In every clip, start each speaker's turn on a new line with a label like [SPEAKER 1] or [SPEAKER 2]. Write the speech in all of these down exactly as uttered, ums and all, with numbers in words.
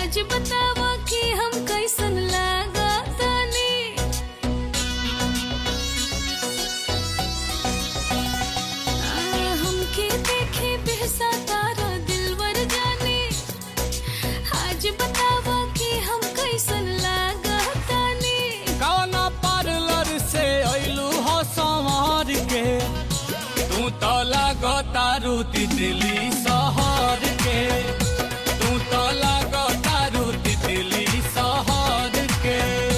[SPEAKER 1] आज बतावा कि हम कैसन लागा तानी। हमके देखे बेहसा तारा दिलवर जाने। आज बतावा कि हम कैसन लागा तानी।
[SPEAKER 2] कौना पार्लर से अइलू हो संवार के, तू तो लागो तारू तितली शहर के। तू तो लागो तारू तितली शहर के।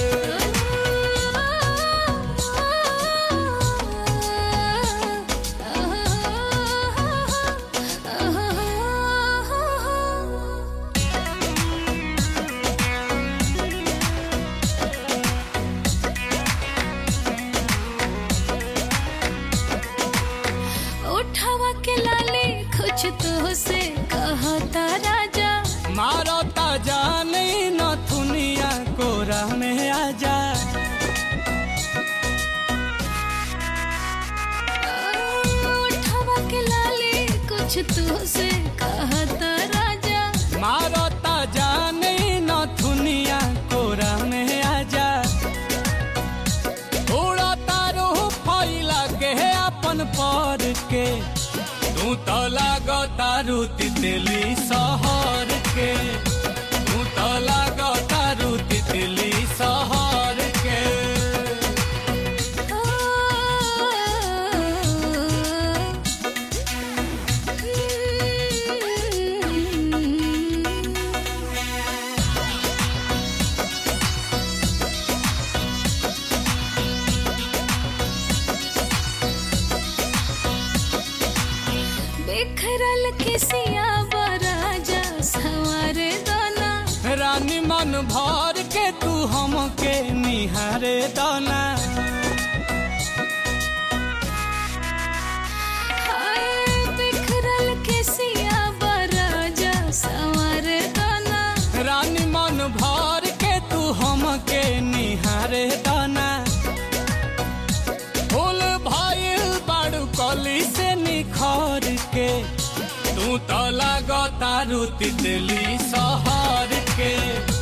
[SPEAKER 1] उठावा के लाली कुछ तो से कहता राजा।
[SPEAKER 2] मारो ताजा नहीं न दुनिया कोरा में आजा।
[SPEAKER 1] उठावा के लाली कुछ तो से कहता राजा।
[SPEAKER 2] मारो ताजा नहीं न दुनिया कोरा में आजा। उड़ा तारू फैला के अपन पर के, तू तो लागो तारू तितली शहर के। तू तो लागो तारू तितली शहर के।
[SPEAKER 1] बिखरल किसिया बराजा सवारे दाना।
[SPEAKER 2] रानी मन भर के तू हमके निहारे दाना।
[SPEAKER 1] बिखरल किसिया बराजा सवारे दाना।
[SPEAKER 2] रानी मन भर के तू हमके निहारे दाना। फूल भइल बाड़ू कली से निखर के, तू तो लागो तारू तितली शहर के।